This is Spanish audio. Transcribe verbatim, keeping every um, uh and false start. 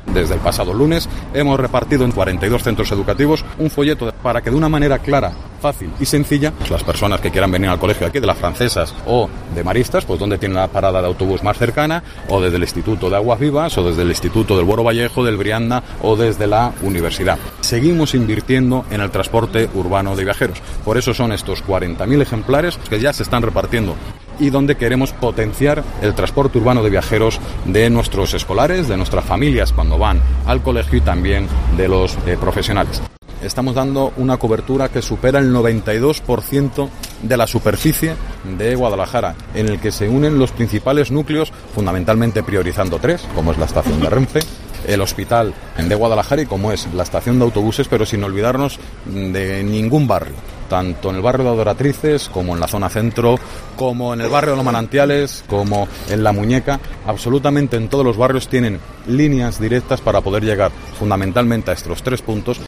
Desde el pasado lunes hemos repartido en cuarenta y dos centros educativos un folleto para que de una manera clara, fácil y sencilla, las personas que quieran venir al colegio aquí de las Francesas o de Maristas, pues donde tienen la parada de autobús más cercana, o desde el Instituto de Aguas Vivas, o desde el Instituto del Buoro Vallejo, del Brianda, o desde la universidad. Seguimos invirtiendo en el transporte urbano de viajeros. Por eso son estos cuarenta mil ejemplares que ya se están repartiendo y donde queremos potenciar el transporte urbano de viajeros de nuestros escolares, de nuestras familias cuando van al colegio y también de los eh, profesionales. Estamos dando una cobertura que supera el noventa y dos por ciento de la superficie de Guadalajara, en el que se unen los principales núcleos, fundamentalmente priorizando tres, como es la estación de Renfe, el hospital de Guadalajara y como es la estación de autobuses, pero sin olvidarnos de ningún barrio, tanto en el barrio de Adoratrices como en la zona centro, como en el barrio de los Manantiales, como en La Muñeca. Absolutamente en todos los barrios tienen líneas directas para poder llegar fundamentalmente a estos tres puntos.